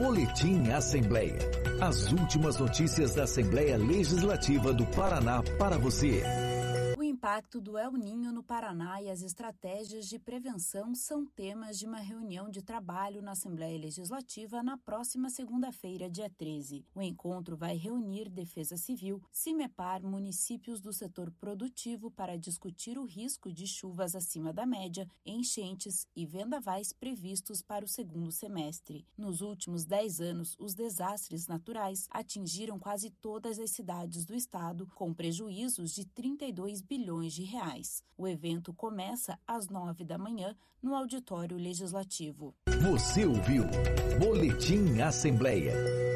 Boletim Assembleia. As últimas notícias da Assembleia Legislativa do Paraná para você. O impacto do El Niño no Paraná e as estratégias de prevenção são temas de uma reunião de trabalho na Assembleia Legislativa na próxima segunda-feira, dia 13. O encontro vai reunir Defesa Civil, CIMEPAR, municípios do setor produtivo para discutir o risco de chuvas acima da média, enchentes e vendavais previstos para o segundo semestre. Nos últimos 10 anos, os desastres naturais atingiram quase todas as cidades do estado, com prejuízos de 32 bilhões de reais. O evento começa às 9 da manhã no Auditório Legislativo. Você ouviu Boletim Assembleia.